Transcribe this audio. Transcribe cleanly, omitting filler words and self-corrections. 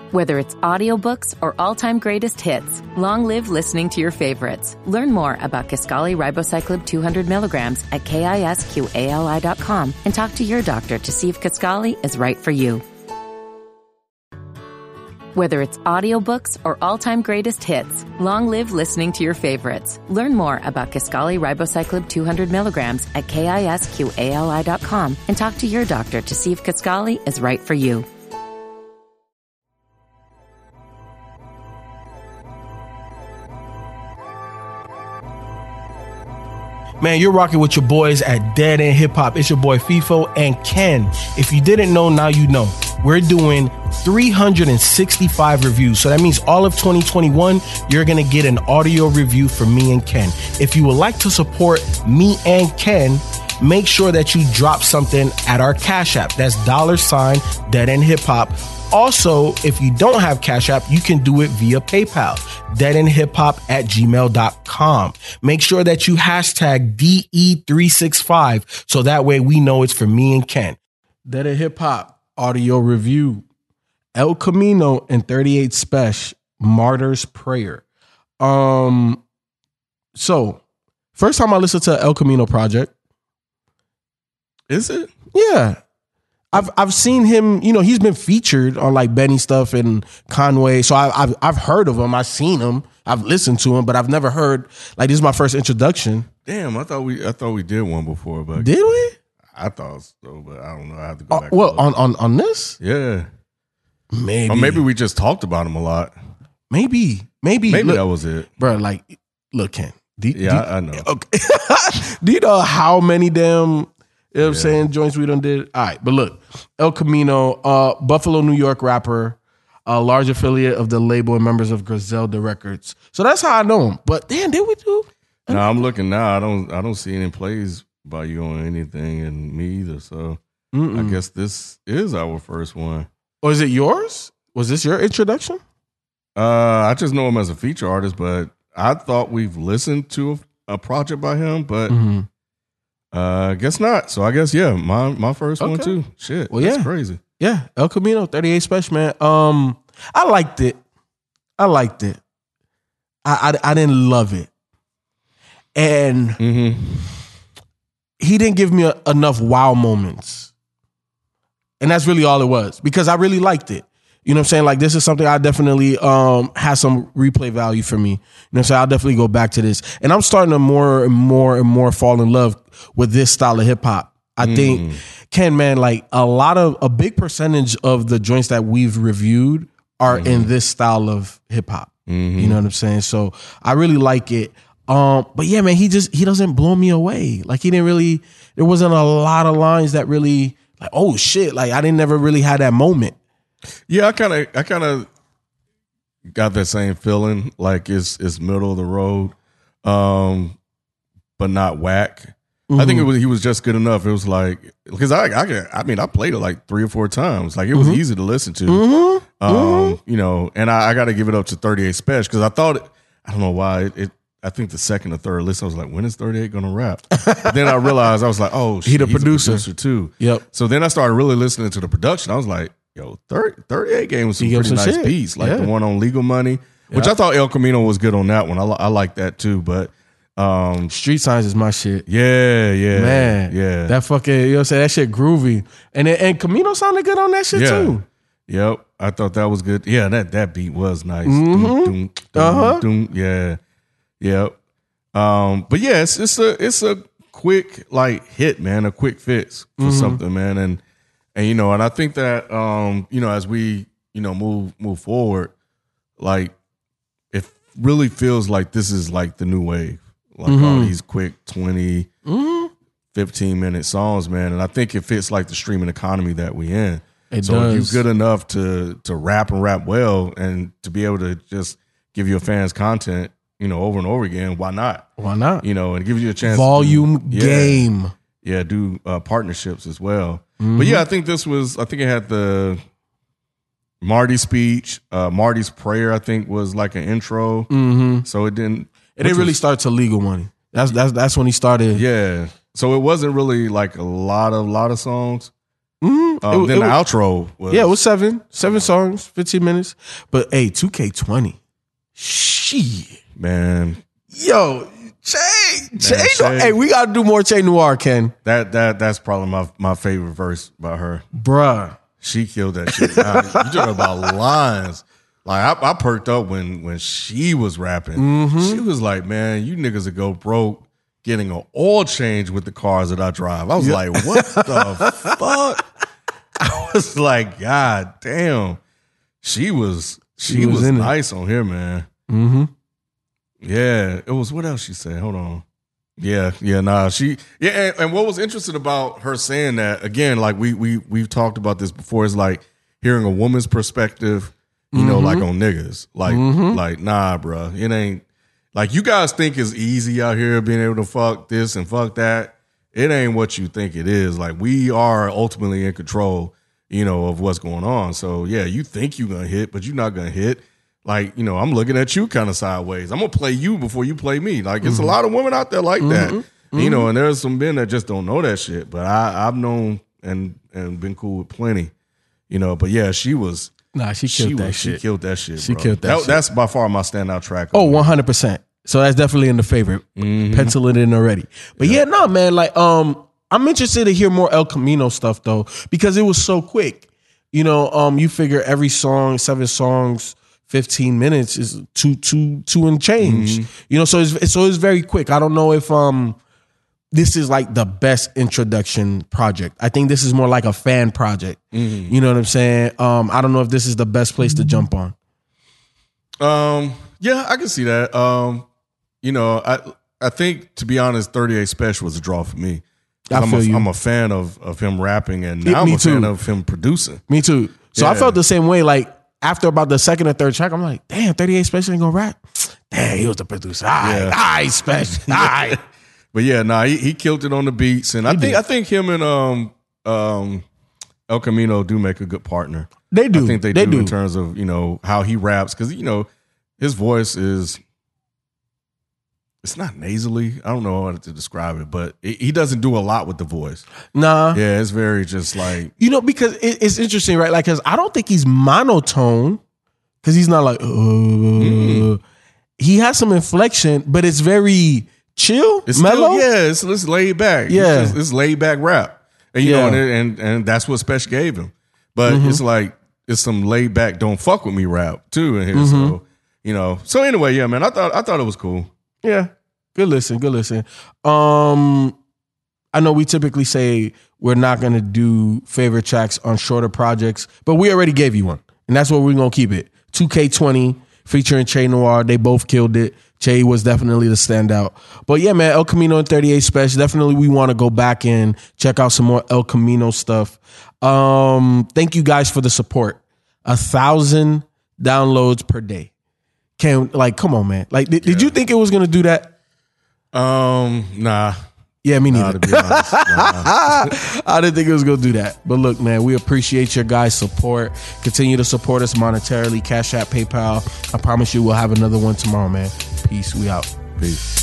Whether it's audiobooks or all-time greatest hits, long live listening to your favorites. Learn more about Kisqali Ribociclib 200 milligrams at KISQALI.com and talk to your doctor to see if Kisqali is right for you. Whether it's audiobooks or all-time greatest hits, long live listening to your favorites. Learn more about Kisqali Ribociclib 200 milligrams at KISQALI.com and talk to your doctor to see if Kisqali is right for you. Man, you're rocking with your boys at Dead End Hip Hop. It's your boy FIFO and Ken. If you didn't know, now you know. We're doing 365 reviews. So that means all of 2021, you're going to get an audio review from me and Ken. If you would like to support me and Ken, make sure that you drop something at our Cash App. That's $ Dead End Hip Hop. Also, if you don't have Cash App, you can do it via PayPal, deadendhiphop@gmail.com. Make sure that you hashtag DE365 so that way we know it's for me and Ken. Dead End Hip Hop audio review. El Camino and 38 Special, Martyr's Prayer. So, first time I listened to El Camino project. Is it? Yeah. I've seen him, you know, he's been featured on like Benny stuff and Conway. So I've heard of him. I've seen him. I've listened to him, but I've never heard, like, this is my first introduction. Damn, I thought we did one before, but did we? I thought so, but I don't know. I have to go back. Well, on this? Yeah. Maybe. Or maybe we just talked about him a lot. Maybe look, that was it. Bro, like, look, Ken. I know. Okay. Do you know how many damn, you know what I'm saying, joints we done did? All right, but look, El Camino, Buffalo, New York rapper, a large affiliate of the label and members of Griselda Records. So that's how I know him. But damn, did we do? No, I'm looking now. I don't see any plays by you on anything, and me either. So I guess this is our first one. Or is it yours? Was this your introduction? I just know him as a feature artist, but I thought we've listened to a project by him, but guess not. So I guess, yeah, my first one too. Shit, well, that's crazy. Yeah, El Camino, 38 Special, man. I liked it. I didn't love it. And he didn't give me enough wow moments. And that's really all it was, because I really liked it. You know what I'm saying? Like, this is something I definitely has some replay value for me. You know what I'm saying? I'll definitely go back to this. And I'm starting to more and more fall in love with this style of hip hop. I think, Ken, man, like a big percentage of the joints that we've reviewed are in this style of hip hop. You know what I'm saying? So I really like it. But yeah, man, he doesn't blow me away. Like, there wasn't a lot of lines that really, like, oh shit, like I didn't never really had that moment. Yeah, I kind of got that same feeling, like it's middle of the road, but not whack. I think he was just good enough. It was like, because I played it like 3 or 4 times. Like, it was easy to listen to. You know, and I got to give it up to 38 Special, because I thought, I don't know why I think the second or third listen, I was like, when is 38 gonna rap? Then I realized, I was like, oh shit, he's a producer too. Yep. So then I started really listening to the production. I was like, yo, 38 gave us some pretty nice beats, like the one on Legal Money, which I thought El Camino was good on that one. I like that too, but Street Signs is my shit. Yeah, man, yeah. That fucking, you know what I'm saying, that shit groovy, and Camino sounded good on that shit too. Yep, I thought that was good. Yeah, that beat was nice. Doom, yeah. Yep. But yeah, it's a quick like hit, man, a quick fix for something, man. And you know, and I think that you know, as we, you know, move forward, like, it really feels like this is like the new wave. Like all these quick 20, 15-minute songs, man. And I think it fits like the streaming economy that we in. It so does. If you're good enough to rap and rap well, and to be able to just give your fans content, you know, over and over again, why not? Why not? You know, and give you a chance. Volume game. Yeah, do partnerships as well. But yeah, I think it had the Marty's speech, Marty's prayer, I think was like an intro. So it didn't. It didn't really start to Legal Money. That's when he started. Yeah. So it wasn't really like a lot of songs. Then the outro was... Yeah, it was 7 songs, 15 minutes. But hey, 2K20. Shit. Man. Yo, Che. Hey, we got to do more Che Noir, Ken. That's probably my favorite verse by her. Bruh. She killed that shit. Now, you talking about lines. Like, I perked up when she was rapping. Mm-hmm. She was like, man, you niggas would go broke getting an oil change with the cars that I drive. I was like, what the fuck? I was like, God damn. She was nice on here, man. Mm-hmm. Yeah. It was, what else she said? Hold on. Yeah, and what was interesting about her saying that, again, like we've talked about this before, is like hearing a woman's perspective, you know, like on niggas. Like nah, bro. It ain't like you guys think it's easy out here being able to fuck this and fuck that. It ain't what you think it is. Like, we are ultimately in control, you know, of what's going on. So yeah, you think you're gonna hit, but you're not gonna hit. Like, you know, I'm looking at you kind of sideways. I'm going to play you before you play me. Like, it's a lot of women out there like that. You know, and there's some men that just don't know that shit. But I've known and been cool with plenty. You know, but yeah, she was... Nah, she killed that shit. She killed that shit, She bro. killed that shit. That's by far my standout track. Oh, 100%. So that's definitely in the favorite. Pencil it in already. But yeah, no, man. Like, I'm interested to hear more El Camino stuff, though, because it was so quick. You know, you figure every song, 7 songs... 15 minutes is two and change. You know, so it's very quick. I don't know if this is like the best introduction project. I think this is more like a fan project. You know what I'm saying? I don't know if this is the best place to jump on. Yeah, I can see that. You know, I think, to be honest, 38 Special was a draw for me. I'm a fan of him rapping, and now I'm a fan of him producing. Me too. So I felt the same way. Like, after about the second or third track, I'm like, damn, 38 Special ain't gonna rap. Damn, he was the producer. All right, Special. All right. But yeah, nah, he killed it on the beats, and I think him and El Camino do make a good partner. They do. I think they do in terms of, you know, how he raps, because, you know, his voice is, it's not nasally. I don't know how to describe it, but he doesn't do a lot with the voice. Nah. Yeah, it's very just like... You know, because it's interesting, right? Like, because I don't think he's monotone, because he's not like, He has some inflection, but it's very chill, it's mellow. Still, it's laid back. Yeah. It's laid back rap. And, you know, and that's what Special gave him. But it's like, it's some laid back, don't fuck with me rap, too, in here. So, you know. So anyway, yeah, man, I thought it was cool. Yeah. Good listen. I know we typically say we're not going to do favorite tracks on shorter projects, but we already gave you one. And that's where we're going to keep it. 2K20 featuring Che Noir. They both killed it. Che was definitely the standout. But yeah, man, El Camino and 38 Special. Definitely we want to go back and check out some more El Camino stuff. Thank you guys for the support. 1,000 downloads per day. Come on, man. Like, did you think it was gonna do that? Nah. Yeah, me neither. To be honest, nah. I didn't think it was gonna do that. But look, man, we appreciate your guys' support. Continue to support us monetarily. Cash App, PayPal. I promise you, we'll have another one tomorrow, man. Peace. We out. Peace.